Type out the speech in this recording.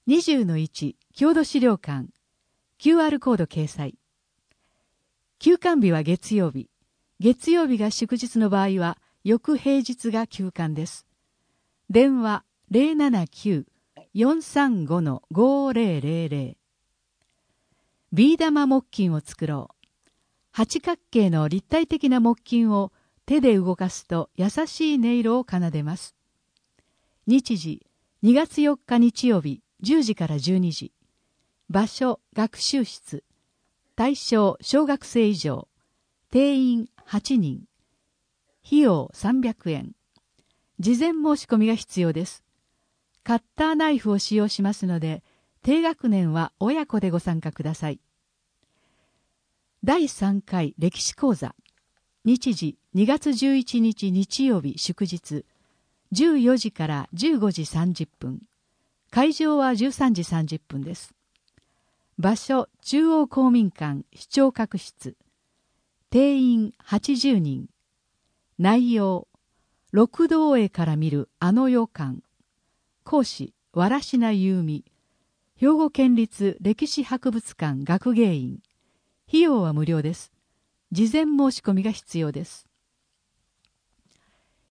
20-1郷土資料館 QR コード掲載。休館日は月曜日。月曜日が祝日の場合は翌平日が休館です。電話 079-435-5000。ビー玉木琴を作ろう。八角形の立体的な木琴を手で動かすと優しい音色を奏でます。日時2月4日日曜日10時から12時。場所学習室。対象小学生以上。定員8人。費用300円。事前申し込みが必要です。カッターナイフを使用しますので、低学年は親子でご参加ください。第3回歴史講座。日時2月11日日曜日祝日。14時から15時30分。会場は13時30分です。場所中央公民館視聴覚室。定員80人。内容六道へから見るあの予感。講師藁科優美。兵庫県立歴史博物館学芸員。費用は無料です。事前申し込みが必要です。